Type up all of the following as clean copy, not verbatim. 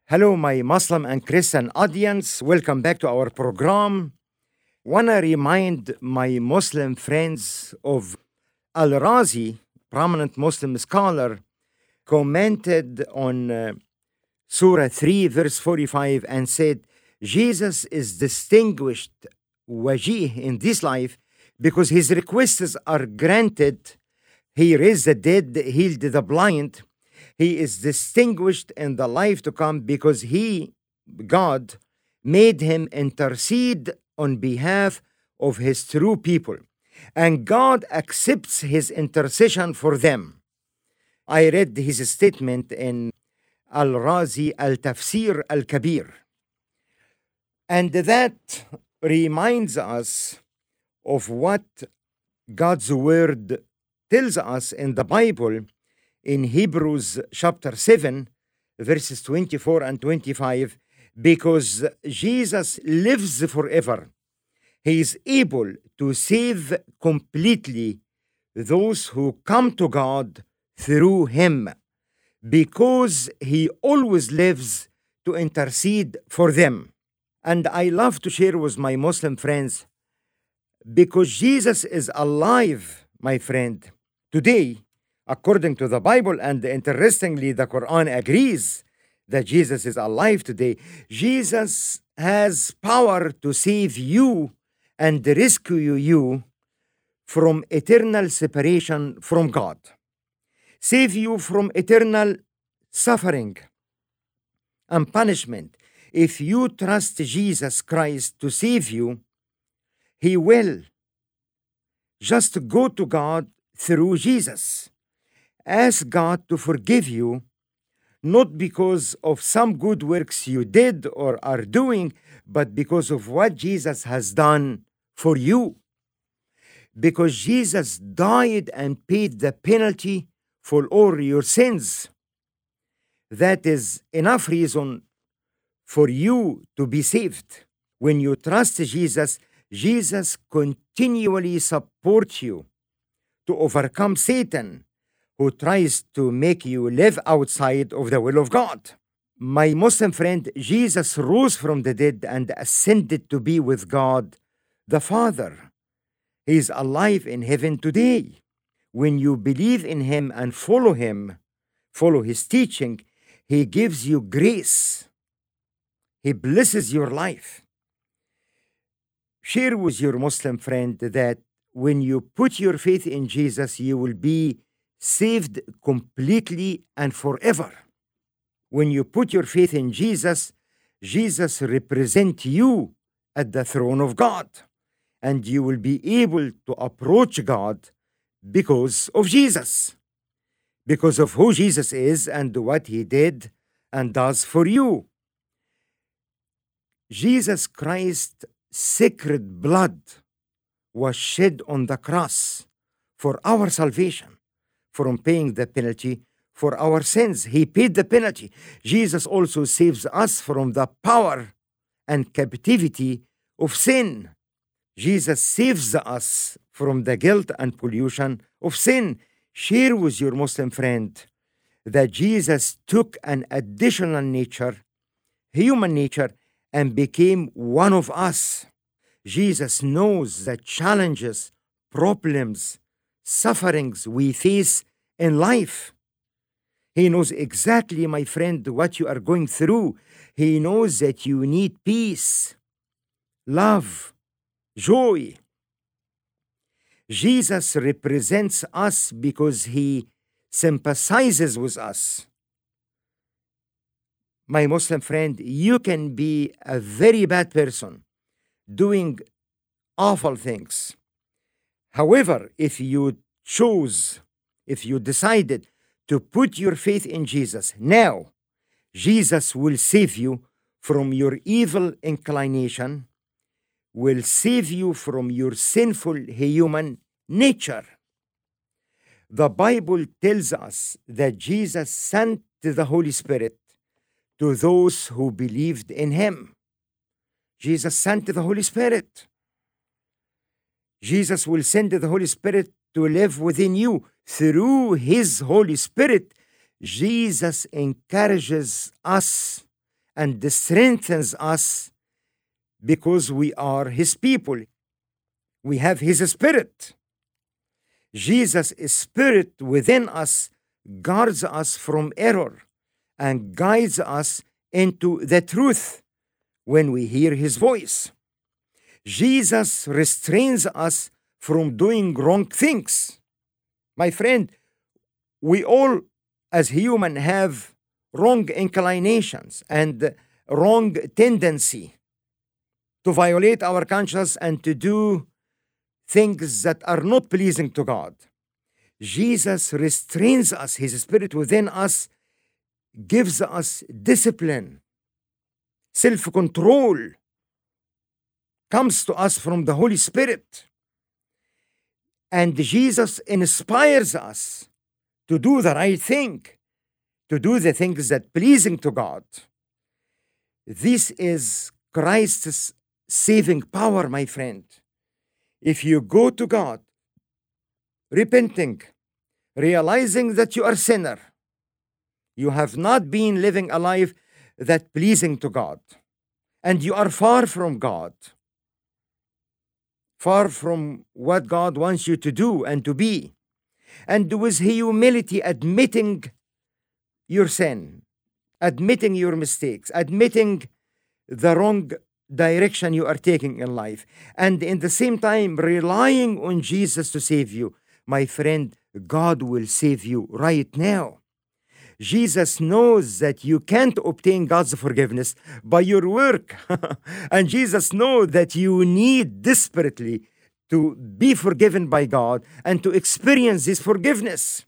Hello, my Muslim and Christian audience. Welcome back to our program. Wanna remind my Muslim friends of Al-Razi, prominent Muslim scholar, commented on Surah 3, verse 45, and said, Jesus is distinguished wajih in this life because his requests are granted. He raised the dead, healed the blind. He is distinguished in the life to come because he, God, made him intercede on behalf of his true people. And God accepts his intercession for them. I read his statement in Al-Razi Al-Tafsir Al-Kabir. And that reminds us of what God's word tells us in the Bible in Hebrews chapter 7, verses 24 and 25, because Jesus lives forever. He is able to save completely those who come to God through him, because he always lives to intercede for them. And I love to share with my Muslim friends, because Jesus is alive, my friend, today, according to the Bible, and interestingly, the Quran agrees that Jesus is alive today. Jesus has power to save you and rescue you from eternal separation from God, save you from eternal suffering and punishment. If you trust Jesus Christ to save you, he will. Just go to God through Jesus. Ask God to forgive you, not because of some good works you did or are doing, but because of what Jesus has done for you. Because Jesus died and paid the penalty for all your sins. That is enough reason for you to be saved. When you trust Jesus, Jesus continually supports you to overcome Satan, who tries to make you live outside of the will of God. My Muslim friend, Jesus rose from the dead and ascended to be with God the Father. He is alive in heaven today. When you believe in him and follow him, follow his teaching, he gives you grace. He blesses your life. Share with your Muslim friend that when you put your faith in Jesus, you will be saved completely and forever. When you put your faith in Jesus, Jesus represents you at the throne of God, and you will be able to approach God because of Jesus, because of who Jesus is and what he did and does for you. Jesus Christ's sacred blood was shed on the cross for our salvation, from paying the penalty for our sins. He paid the penalty. Jesus also saves us from the power and captivity of sin. Jesus saves us from the guilt and pollution of sin. Share with your Muslim friend that Jesus took an additional nature, human nature, and became one of us. Jesus knows the challenges, problems, sufferings we face in life. He knows exactly, my friend, what you are going through. He knows that you need peace, love, joy. Jesus represents us because he sympathizes with us. My Muslim friend, you can be a very bad person doing awful things. However, if you decided to put your faith in Jesus, now Jesus will save you from your evil inclination, will save you from your sinful human nature. The Bible tells us that Jesus sent the Holy Spirit to those who believed in him. Jesus sent the Holy Spirit. Jesus will send the Holy Spirit to live within you. Through his Holy Spirit, Jesus encourages us and strengthens us because we are His people. We have His Spirit. Jesus' Spirit within us guards us from error and guides us into the truth when we hear His voice. Jesus restrains us from doing wrong things. My friend, we all as human have wrong inclinations and wrong tendency to violate our conscience and to do things that are not pleasing to God. Jesus restrains us. His Spirit within us gives us discipline, self-control, comes to us from the Holy Spirit. And Jesus inspires us to do the right thing, to do the things that are pleasing to God. This is Christ's saving power, my friend. If you go to God, repenting, realizing that you are a sinner, you have not been living a life that pleasing to God, and you are far from God, far from what God wants you to do and to be, and with humility admitting your sin, admitting your mistakes, admitting the wrong direction you are taking in life, and in the same time relying on Jesus to save you, my friend, God will save you right now. Jesus knows that you can't obtain God's forgiveness by your work. And Jesus knows that you need desperately to be forgiven by God and to experience this forgiveness.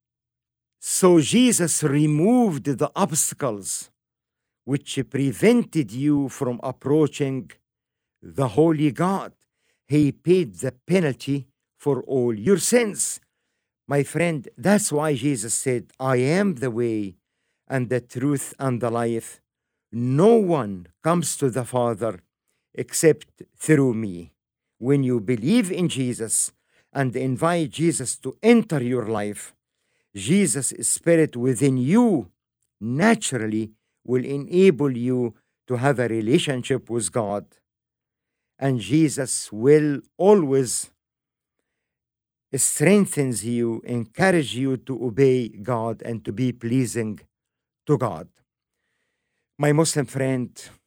So Jesus removed the obstacles which prevented you from approaching the holy God. He paid the penalty for all your sins. My friend, that's why Jesus said, I am the way and the truth and the life. No one comes to the Father except through me. When you believe in Jesus and invite Jesus to enter your life, Jesus' Spirit within you naturally will enable you to have a relationship with God. And Jesus will always strengthens you, encourage you to obey God and to be pleasing to God. My Muslim friend,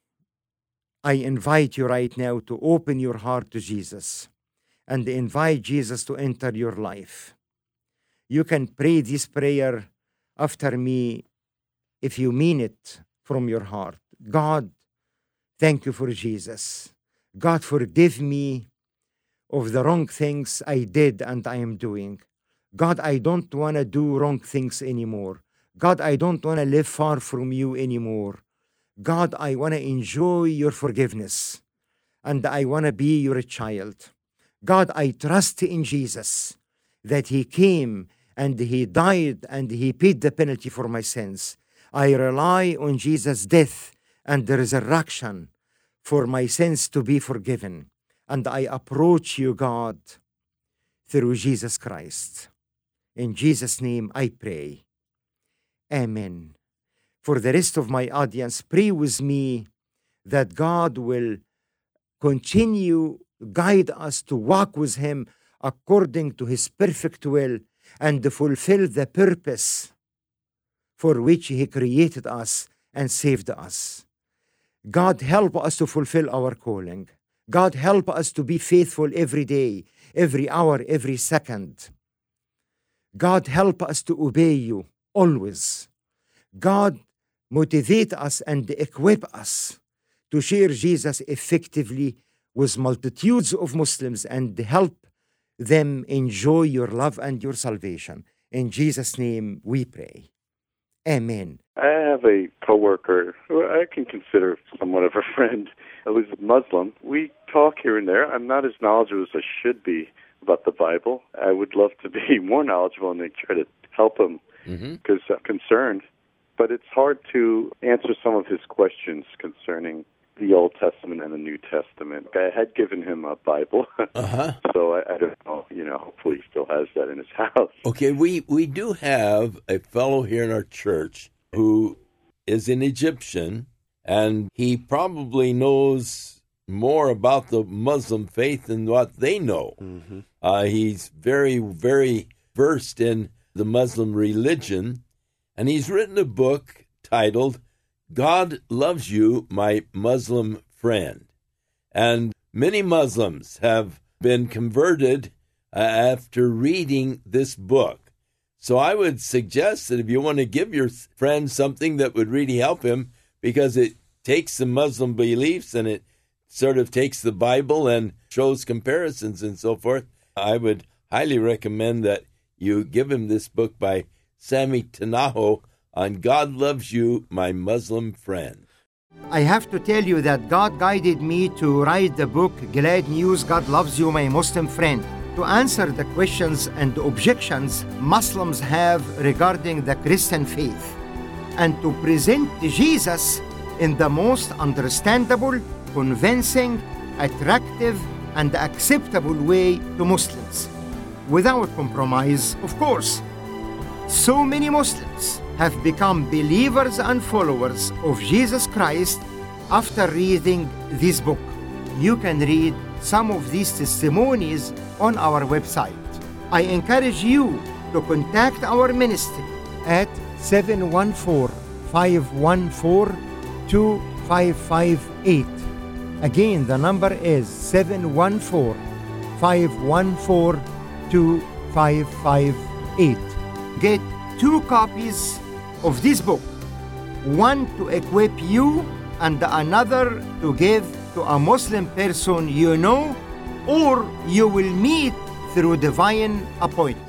I invite you right now to open your heart to Jesus and invite Jesus to enter your life. You can pray this prayer after me if you mean it from your heart. God, thank you for Jesus. God, forgive me of the wrong things I did and I am doing. God, I don't want to do wrong things anymore. God, I don't want to live far from you anymore. God, I want to enjoy your forgiveness and I want to be your child. God, I trust in Jesus that He came and He died and He paid the penalty for my sins. I rely on Jesus' death and the resurrection for my sins to be forgiven. And I approach you, God, through Jesus Christ. In Jesus' name I pray. Amen. For the rest of my audience, pray with me that God will continue guide us to walk with Him according to His perfect will and to fulfill the purpose for which He created us and saved us. God, help us to fulfill our calling. God, help us to be faithful every day, every hour, every second. God, help us to obey you always. God, motivate us and equip us to share Jesus effectively with multitudes of Muslims and help them enjoy your love and your salvation. In Jesus' name we pray. Amen. I have a coworker who I can consider somewhat of a friend who's Muslim. We talk here and there. I'm not as knowledgeable as I should be about the Bible. I would love to be more knowledgeable and try to help him because I'm concerned. But it's hard to answer some of his questions concerning the Old Testament and the New Testament. I had given him a Bible, so I don't know, hopefully he still has that in his house. Okay, we do have a fellow here in our church who is an Egyptian, and he probably knows more about the Muslim faith than what they know. He's very, very versed in the Muslim religion, and he's written a book titled God Loves You, My Muslim Friend. And many Muslims have been converted after reading this book. So I would suggest that if you want to give your friend something that would really help him, because it takes the Muslim beliefs and it sort of takes the Bible and shows comparisons and so forth, I would highly recommend that you give him this book by Sammy Tanaho on God Loves You, My Muslim Friend. I have to tell you that God guided me to write the book Glad News, God Loves You, My Muslim Friend, to answer the questions and objections Muslims have regarding the Christian faith, and to present Jesus in the most understandable, convincing, attractive, and acceptable way to Muslims, without compromise, of course. So many Muslims have become believers and followers of Jesus Christ after reading this book. You can read some of these testimonies on our website. I encourage you to contact our ministry at 714-514-2558. Again, the number is 714-514-2558. Get 2 copies of this book, one to equip you and another to give to a Muslim person you know or you will meet through divine appointment.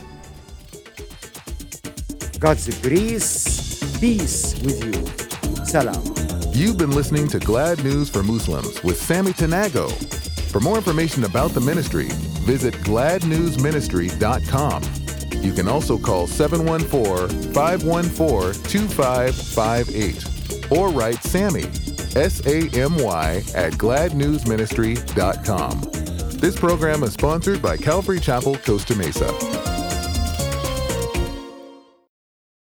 God's grace, peace with you. Salam. You've been listening to Glad News for Muslims with Sammy Tanago. For more information about the ministry, visit gladnewsministry.com. You can also call 714-514-2558 or write Sammy, SAMY, at gladnewsministry.com. This program is sponsored by Calvary Chapel, Costa Mesa.